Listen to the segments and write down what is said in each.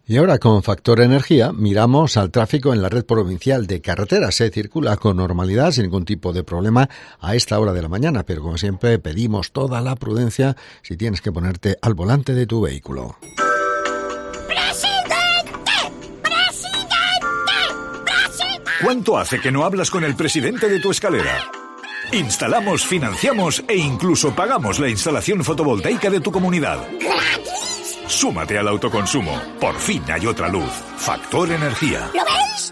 Y ahora con Factor Energía miramos al tráfico en la red provincial de carreteras. Se circula con normalidad, sin ningún tipo de problema a esta hora de la mañana, pero como siempre pedimos toda la prudencia si tienes que ponerte al volante de tu vehículo. ¿Cuánto hace que no hablas con el presidente de tu escalera? Instalamos, financiamos e incluso pagamos la instalación fotovoltaica de tu comunidad. ¡Gratis! Súmate al autoconsumo. Por fin hay otra luz. Factor Energía. ¿Lo veis?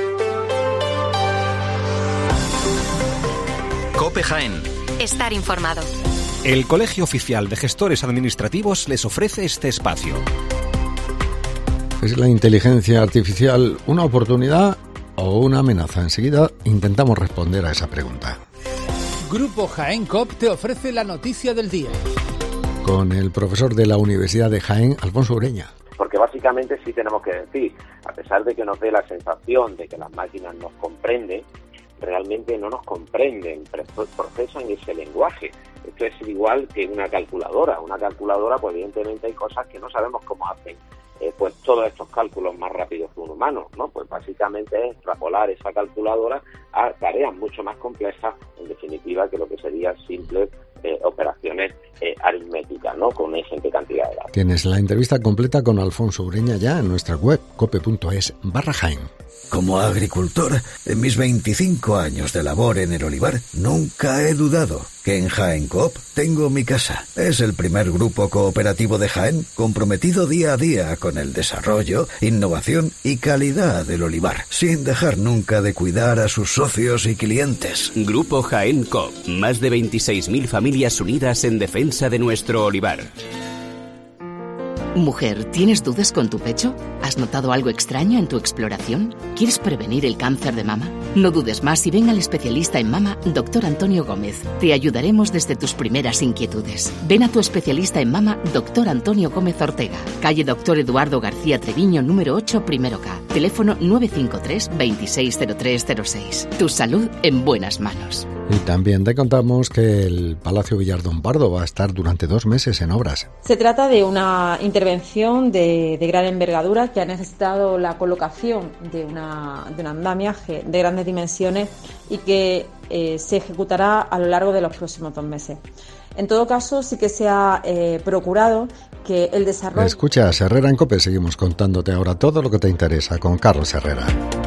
COPE Jaén. Estar informado. El Colegio Oficial de Gestores Administrativos les ofrece este espacio. ¿Es la inteligencia artificial una oportunidad o una amenaza? Enseguida intentamos responder a esa pregunta. Grupo Jaén COP te ofrece la noticia del día. Con el profesor de la Universidad de Jaén, Alfonso Ureña. Porque básicamente sí tenemos que decir, a pesar de que nos dé la sensación de que las máquinas nos comprenden, realmente no nos comprenden, procesan ese lenguaje. Esto es igual que una calculadora. Una calculadora, pues evidentemente hay cosas que no sabemos cómo hacen pues todos estos cálculos más rápidos que un humano, ¿no? Pues básicamente es extrapolar esa calculadora a tareas mucho más complejas, en definitiva, que lo que serían simples operaciones aritméticas, ¿no? Con una ingente cantidad de datos. Tienes la entrevista completa con Alfonso Ureña ya en nuestra web, cope.es/Jaén. Como agricultor, en mis 25 años de labor en el olivar, nunca he dudado que en Jaén Coop tengo mi casa. Es el primer grupo cooperativo de Jaén comprometido día a día con el desarrollo, innovación y calidad del olivar, sin dejar nunca de cuidar a sus socios y clientes. Grupo Jaén Coop, más de 26.000 familias unidas en defensa de nuestro olivar. Mujer, ¿tienes dudas con tu pecho? ¿Has notado algo extraño en tu exploración? ¿Quieres prevenir el cáncer de mama? No dudes más y ven al especialista en mama, Dr. Antonio Gómez. Te ayudaremos desde tus primeras inquietudes. Ven a tu especialista en mama, Dr. Antonio Gómez Ortega. Calle Dr. Eduardo García Treviño, número 8, primero K. Teléfono 953 260306. Tu salud en buenas manos. Y también te contamos que el Palacio Villardón Pardo va a estar durante 2 meses en obras. Se trata de una intervención de gran envergadura que ha necesitado la colocación de un andamiaje de grandes dimensiones y que se ejecutará a lo largo de los próximos 2 meses. En todo caso, sí que se ha procurado que el desarrollo... Escucha, Herrera en COPE, seguimos contándote ahora todo lo que te interesa con Carlos Herrera.